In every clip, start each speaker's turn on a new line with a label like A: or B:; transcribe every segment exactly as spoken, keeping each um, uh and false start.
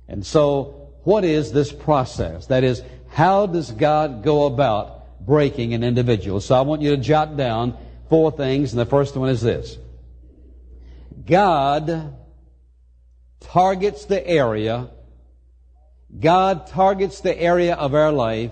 A: And so, what is this process? That is, how does God go about breaking an individual? So I want you to jot down four things, and the first one is this. God targets the area, God targets the area of our life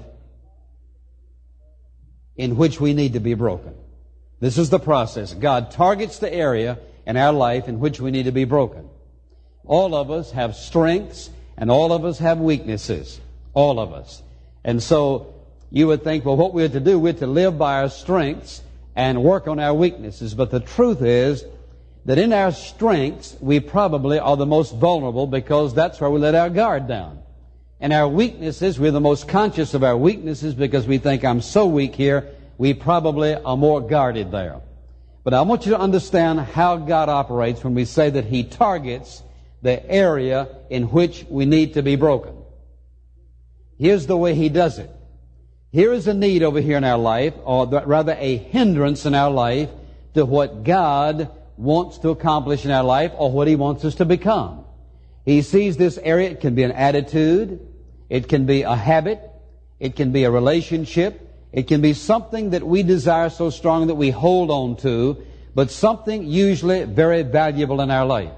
A: in which we need to be broken. This is the process. God targets the area in our life in which we need to be broken. All of us have strengths and all of us have weaknesses. All of us. And so you would think, well, what we're to do, we're to live by our strengths and work on our weaknesses. But the truth is that in our strengths, we probably are the most vulnerable because that's where we let our guard down. And our weaknesses, we're the most conscious of our weaknesses because we think, I'm so weak here, we probably are more guarded there. But I want you to understand how God operates when we say that He targets the area in which we need to be broken. Here's the way He does it. Here is a need over here in our life, or rather a hindrance in our life to what God wants to accomplish in our life or what He wants us to become. He sees this area. It can be an attitude. It can be a habit. It can be a relationship. It can be something that we desire so strong that we hold on to, but something usually very valuable in our life.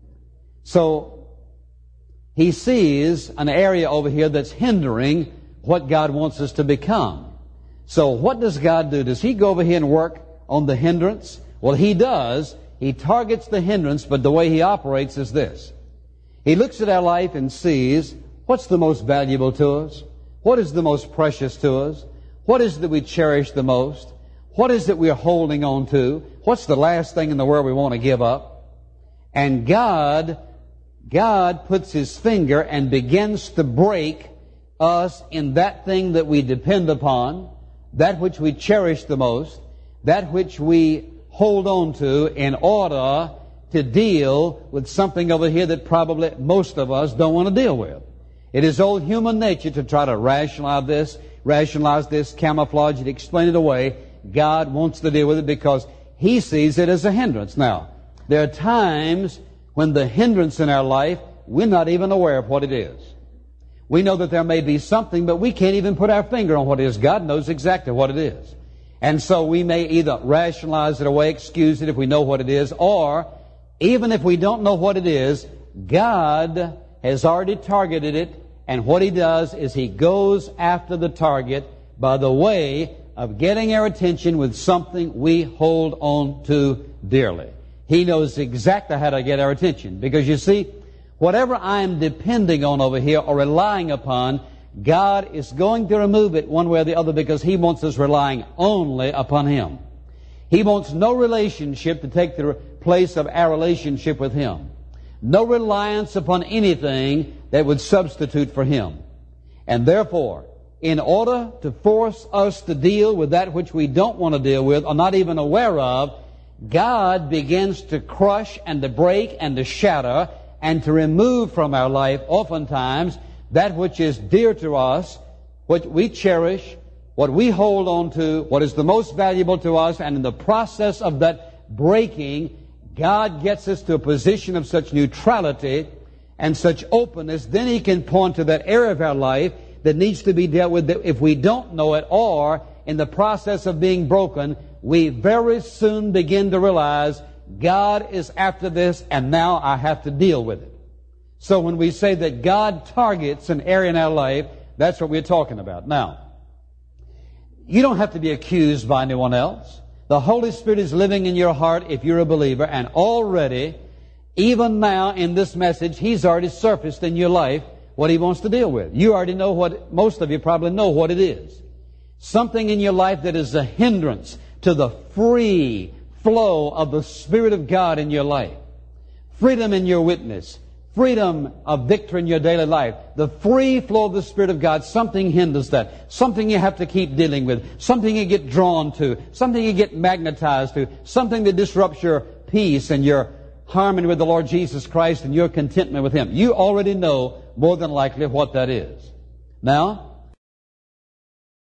A: So He sees an area over here that's hindering what God wants us to become. So what does God do? Does He go over here and work on the hindrance? Well, He does. He targets the hindrance, but the way He operates is this. He looks at our life and sees what's the most valuable to us, what is the most precious to us, what is it that we cherish the most, what is it we're holding on to, what's the last thing in the world we want to give up. And God, God puts His finger and begins to break us in that thing that we depend upon, that which we cherish the most, that which we hold on to in order to deal with something over here that probably most of us don't want to deal with. It is old human nature to try to rationalize this, rationalize this, camouflage it, explain it away. God wants to deal with it because He sees it as a hindrance. Now, there are times when the hindrance in our life, we're not even aware of what it is. We know that there may be something, but we can't even put our finger on what it is. God knows exactly what it is. And so we may either rationalize it away, excuse it if we know what it is, or even if we don't know what it is, God has already targeted it, and what He does is He goes after the target by the way of getting our attention with something we hold on to dearly. He knows exactly how to get our attention, because you see, whatever I am depending on over here or relying upon, God is going to remove it one way or the other because He wants us relying only upon Him. He wants no relationship to take the place of our relationship with Him. No reliance upon anything that would substitute for Him. And therefore, in order to force us to deal with that which we don't want to deal with or not even aware of, God begins to crush and to break and to shatter and to remove from our life oftentimes that which is dear to us, what we cherish, what we hold on to, what is the most valuable to us, and in the process of that breaking, God gets us to a position of such neutrality and such openness, then He can point to that area of our life that needs to be dealt with. If we don't know it, or in the process of being broken, we very soon begin to realize God is after this and now I have to deal with it. So when we say that God targets an area in our life, that's what we're talking about. Now, you don't have to be accused by anyone else. The Holy Spirit is living in your heart if you're a believer, and already, even now in this message, He's already surfaced in your life what He wants to deal with. You already know what, most of you probably know what it is. Something in your life that is a hindrance to the free flow of the Spirit of God in your life. Freedom in your witness. Freedom of victory in your daily life. The free flow of the Spirit of God. Something hinders that. Something you have to keep dealing with. Something you get drawn to. Something you get magnetized to. Something that disrupts your peace and your harmony with the Lord Jesus Christ and your contentment with Him. You already know more than likely what that is. Now,